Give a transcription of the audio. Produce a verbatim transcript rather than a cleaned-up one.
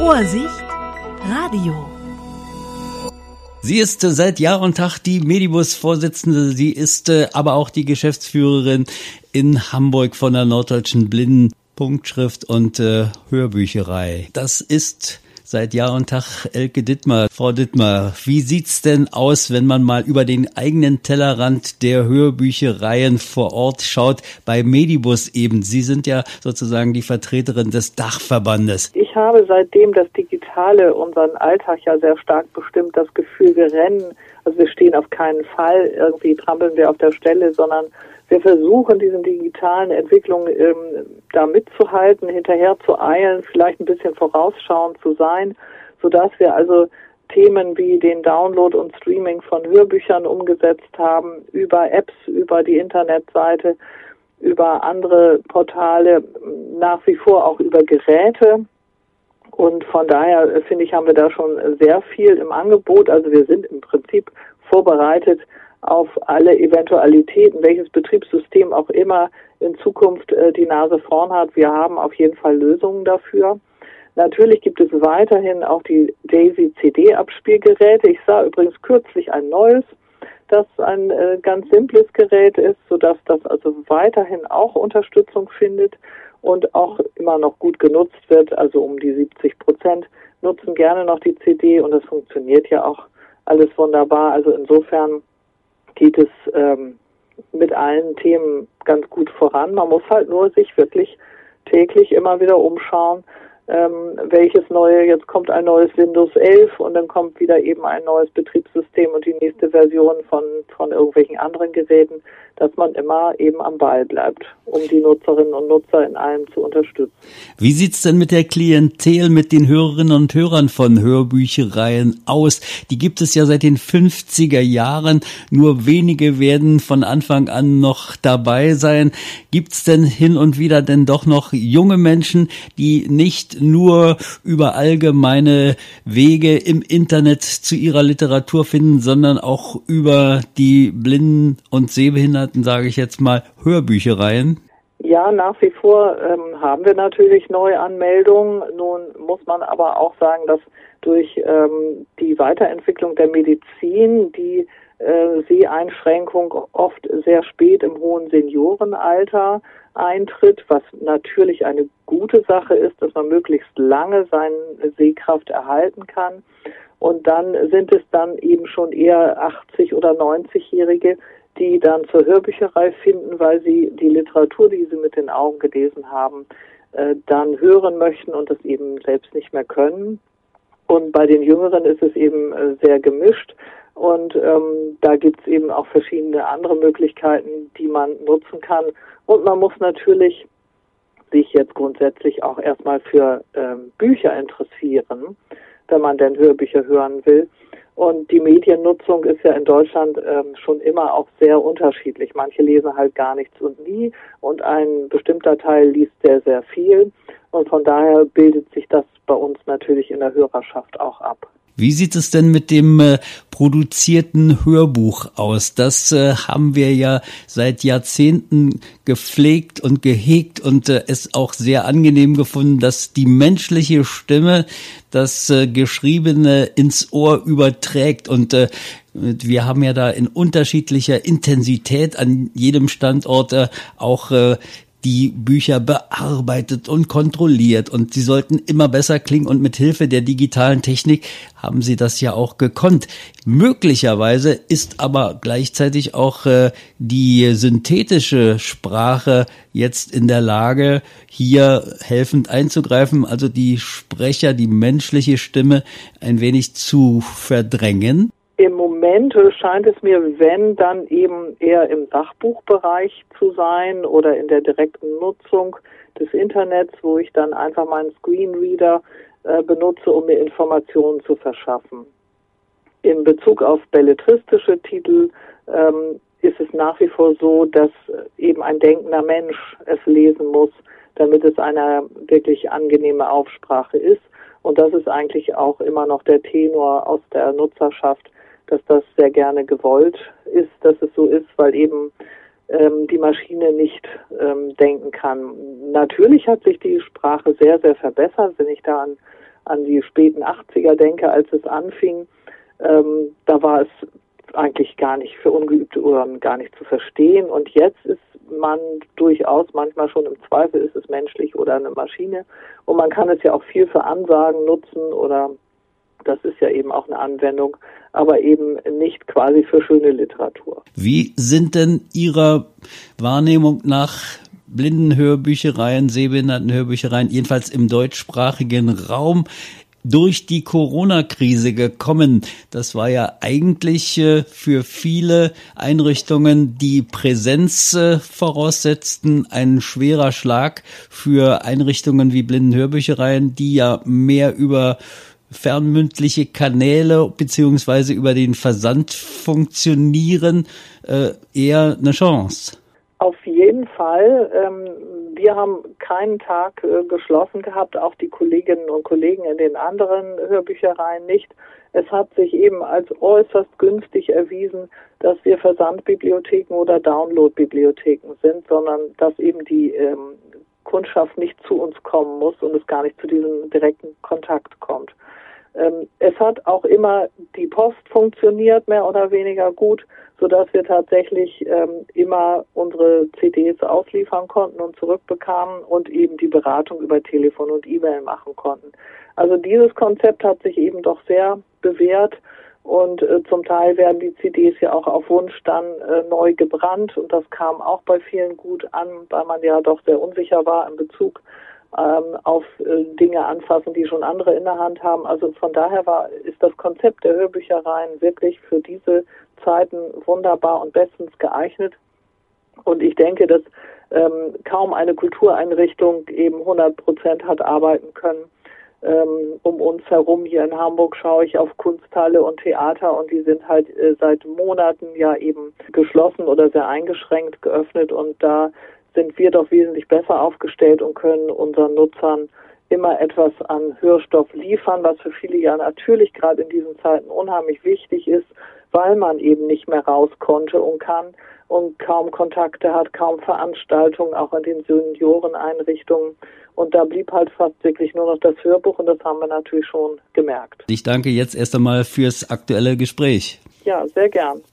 Ohrsicht Radio. Sie ist äh, seit Jahr und Tag die Medibus-Vorsitzende. Sie ist äh, aber auch die Geschäftsführerin in Hamburg von der Norddeutschen Blinden-Punktschrift und äh, Hörbücherei. Das ist seit Jahr und Tag Elke Dittmar. Frau Dittmar, wie sieht's denn aus, wenn man mal über den eigenen Tellerrand der Hörbüchereien vor Ort schaut, bei Medibus eben? Sie sind ja sozusagen die Vertreterin des Dachverbandes. Ich habe, seitdem das Digitale unseren Alltag ja sehr stark bestimmt, das Gefühl, wir rennen, also wir stehen auf keinen Fall, irgendwie trampeln wir auf der Stelle, sondern wir versuchen, diesen digitalen Entwicklungen ähm, da mitzuhalten, hinterher zu eilen, vielleicht ein bisschen vorausschauend zu sein, sodass wir also Themen wie den Download und Streaming von Hörbüchern umgesetzt haben, über Apps, über die Internetseite, über andere Portale, nach wie vor auch über Geräte. Und von daher, finde ich, haben wir da schon sehr viel im Angebot. Also wir sind im Prinzip vorbereitet auf alle Eventualitäten, welches Betriebssystem auch immer in Zukunft äh, die Nase vorn hat. Wir haben auf jeden Fall Lösungen dafür. Natürlich gibt es weiterhin auch die Daisy C D-Abspielgeräte. Ich sah übrigens kürzlich ein neues, das ein äh, ganz simples Gerät ist, sodass das also weiterhin auch Unterstützung findet und auch immer noch gut genutzt wird. Also um die siebzig Prozent nutzen gerne noch die C D und das funktioniert ja auch alles wunderbar. Also insofern geht es ähm, mit allen Themen ganz gut voran. Man muss halt nur sich wirklich täglich immer wieder umschauen, ähm, welches neue, jetzt kommt ein neues Windows elf und dann kommt wieder eben ein neues Betriebssystem und die nächste Version von, von irgendwelchen anderen Geräten, dass man immer eben am Ball bleibt, um die Nutzerinnen und Nutzer in allem zu unterstützen. Wie sieht's denn mit der Klientel, mit den Hörerinnen und Hörern von Hörbüchereien aus? Die gibt es ja seit den fünfziger Jahren. Nur wenige werden von Anfang an noch dabei sein. Gibt's denn hin und wieder denn doch noch junge Menschen, die nicht nur über allgemeine Wege im Internet zu ihrer Literatur finden, sondern auch über die Blinden und Sehbehinderten, sage ich jetzt mal, Hörbüchereien? Ja, nach wie vor ähm, haben wir natürlich Neuanmeldungen. Nun muss man aber auch sagen, dass durch ähm, die Weiterentwicklung der Medizin die äh, Seheinschränkung oft sehr spät im hohen Seniorenalter eintritt, was natürlich eine gute Sache ist, dass man möglichst lange seine Sehkraft erhalten kann. Und dann sind es dann eben schon eher achtzig- oder neunzigjährige, die dann zur Hörbücherei finden, weil sie die Literatur, die sie mit den Augen gelesen haben, äh, dann hören möchten und das eben selbst nicht mehr können. Und bei den Jüngeren ist es eben äh, sehr gemischt und ähm, da gibt es eben auch verschiedene andere Möglichkeiten, die man nutzen kann. Und man muss natürlich sich jetzt grundsätzlich auch erstmal für ähm, Bücher interessieren, wenn man denn Hörbücher hören will. Und die Mediennutzung ist ja in Deutschland ähm, schon immer auch sehr unterschiedlich. Manche lesen halt gar nichts und nie und ein bestimmter Teil liest sehr, sehr viel. Und von daher bildet sich das bei uns natürlich in der Hörerschaft auch ab. Wie sieht es denn mit dem äh, produzierten Hörbuch aus? Das äh, haben wir ja seit Jahrzehnten gepflegt und gehegt und äh, es auch sehr angenehm gefunden, dass die menschliche Stimme das äh, Geschriebene ins Ohr überträgt. Und äh, wir haben ja da in unterschiedlicher Intensität an jedem Standort äh, auch äh, die Bücher bearbeitet und kontrolliert und sie sollten immer besser klingen und mit Hilfe der digitalen Technik haben sie das ja auch gekonnt. Möglicherweise ist aber gleichzeitig auch äh, die synthetische Sprache jetzt in der Lage, hier helfend einzugreifen, also die Sprecher, die menschliche Stimme ein wenig zu verdrängen. Im Moment scheint es mir, wenn, dann eben eher im Sachbuchbereich zu sein oder in der direkten Nutzung des Internets, wo ich dann einfach meinen Screenreader äh, benutze, um mir Informationen zu verschaffen. In Bezug auf belletristische Titel ähm, ist es nach wie vor so, dass eben ein denkender Mensch es lesen muss, damit es eine wirklich angenehme Aufsprache ist. Und das ist eigentlich auch immer noch der Tenor aus der Nutzerschaft, dass das sehr gerne gewollt ist, dass es so ist, weil eben ähm, die Maschine nicht ähm, denken kann. Natürlich hat sich die Sprache sehr, sehr verbessert, wenn ich da an an die späten achtziger denke, als es anfing, ähm, da war es eigentlich gar nicht für ungeübte Ohren gar nicht zu verstehen. Und jetzt ist man durchaus manchmal schon im Zweifel, ist es menschlich oder eine Maschine. Und man kann es ja auch viel für Ansagen nutzen oder das ist ja eben auch eine Anwendung, aber eben nicht quasi für schöne Literatur. Wie sind denn Ihrer Wahrnehmung nach Blindenhörbüchereien, Sehbehindertenhörbüchereien, jedenfalls im deutschsprachigen Raum, durch die Corona-Krise gekommen? Das war ja eigentlich äh, für viele Einrichtungen, die Präsenz äh, voraussetzten, ein schwerer Schlag für Einrichtungen wie Blindenhörbüchereien, die ja mehr über fernmündliche Kanäle beziehungsweise über den Versand funktionieren, äh, eher eine Chance. Auf jeden Fall. Ähm, wir haben keinen Tag äh, geschlossen gehabt, auch die Kolleginnen und Kollegen in den anderen Hörbüchereien nicht. Es hat sich eben als äußerst günstig erwiesen, dass wir Versandbibliotheken oder Downloadbibliotheken sind, sondern dass eben die ähm, Kundschaft nicht zu uns kommen muss und es gar nicht zu diesem direkten Kontakt kommt. Ähm, es hat auch immer die Post funktioniert, mehr oder weniger gut, sodass wir tatsächlich ähm, immer unsere C Ds ausliefern konnten und zurückbekamen und eben die Beratung über Telefon und E-Mail machen konnten. Also dieses Konzept hat sich eben doch sehr bewährt und äh, zum Teil werden die C Ds ja auch auf Wunsch dann äh, neu gebrannt und das kam auch bei vielen gut an, weil man ja doch sehr unsicher war in Bezug ähm, auf äh, Dinge anfassen, die schon andere in der Hand haben. Also von daher war ist das Konzept der Hörbüchereien wirklich für diese Zeiten wunderbar und bestens geeignet. Und ich denke, dass ähm, kaum eine Kultureinrichtung eben hundert Prozent hat arbeiten können. Ähm, um uns herum hier in Hamburg schaue ich auf Kunsthalle und Theater und die sind halt äh, seit Monaten ja eben geschlossen oder sehr eingeschränkt geöffnet und da sind wir doch wesentlich besser aufgestellt und können unseren Nutzern immer etwas an Hörstoff liefern, was für viele ja natürlich gerade in diesen Zeiten unheimlich wichtig ist, weil man eben nicht mehr raus konnte und kann und kaum Kontakte hat, kaum Veranstaltungen, auch in den Senioreneinrichtungen. Und da blieb halt fast wirklich nur noch das Hörbuch und das haben wir natürlich schon gemerkt. Ich danke jetzt erst einmal fürs aktuelle Gespräch. Ja, sehr gern.